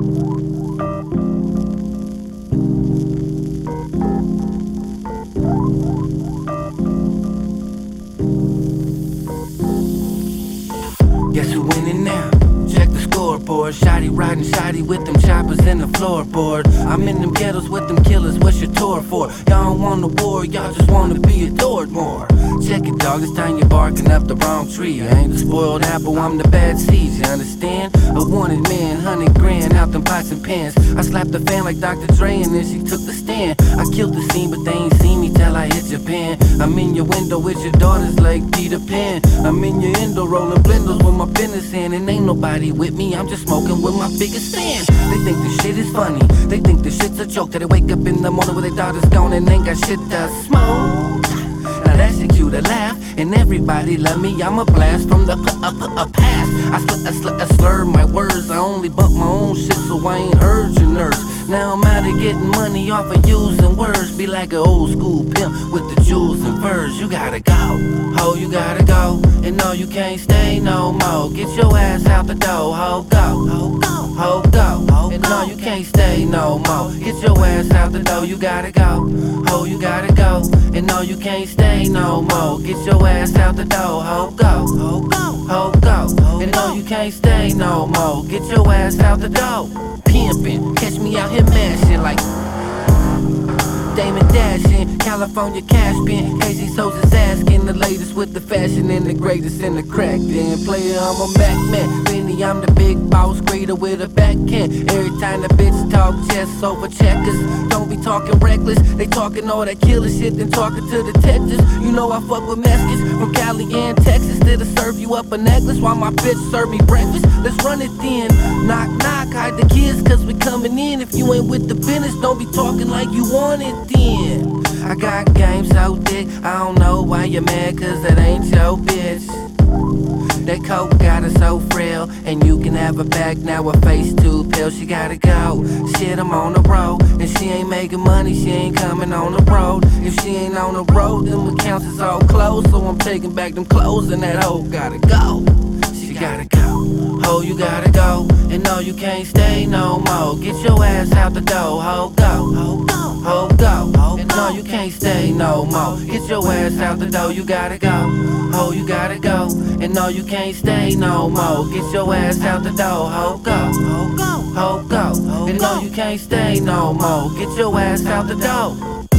Guess who winning now? Check the scoreboard. Shotty riding shotty with them choppers in the floorboard. I'm in them ghettos with them killers. What's your tour for? Y'all don't want the war, y'all just wanna be adored more. Check it, dog, this time you're barking up the wrong tree. I ain't the spoiled apple, I'm the bad seeds, you understand? A wanted man, 100 grand out them pots and pans. I slapped the fan like Dr. Dre and then she took the stand. I killed the scene, but they ain't seen me till I hit Japan. I'm in your window with your daughters like Peter Pan. I'm in your endo rolling blenders with my business hand. And ain't nobody with me, I'm just smoking with my biggest fan. They think this shit is funny, they think this shit's a joke. That they wake up in the morning with their daughters gone and ain't got shit to smoke. Now that's the cue to laugh, and everybody love me. I'm a blast from the past. I slur my words, I only bump my own shit so I ain't hurt your nerves. Now I'm out of getting money off of using words. Be like an old school pimp with the jewels and furs. You gotta go, ho, you gotta go. And no, you can't stay no more. Get your ass out the door, ho, go, ho, go, ho, go. And no, you can't stay no more. Get your ass out the door, you gotta go, ho, you gotta go. And no, you can't stay no more. Get your ass out the door, ho, go, ho, go, ho, go. And no, you can't stay no more. Get your ass out the door. Pimpin', catch me out here mashing like Damon Dashing, California cash bin. Casey So's is asking the latest with the fashion and the greatest in the crack. Then player, I'm a Mac man. Benny, I'm the big boss, greeter with a backhand. Every time the bitch talk chess over checkers. Don't be talking reckless, they talking all that killer shit, then talking to detectives. You know I fuck with Mexicans from Cali and Texas. That'll serve you up a necklace while my bitch serve me breakfast. Let's run it then. Knock, knock, hide the kids cause we coming in. If you ain't with the business, don't be talking like you want it then. I got game so thick, I don't know why you're mad cause that ain't your bitch. That coke got her so frail, and you can have her back now, her face too pale. She gotta go, shit I'm on the road. And she ain't making money, she ain't coming on the road. If she ain't on the road, then the accounts is all closed. So I'm taking back them clothes and that hoe gotta go. She gotta go, ho, you gotta go. And no, you can't stay no more. Get your ass out the door, ho, go, ho, go, ho, go. And no, you can't stay no more. Get your ass out the door, you gotta go, ho, you gotta go. And no, you can't stay no more. Get your ass out the door, ho, go, ho, go, ho, go. And no, you can't stay no more. Get your ass out the door.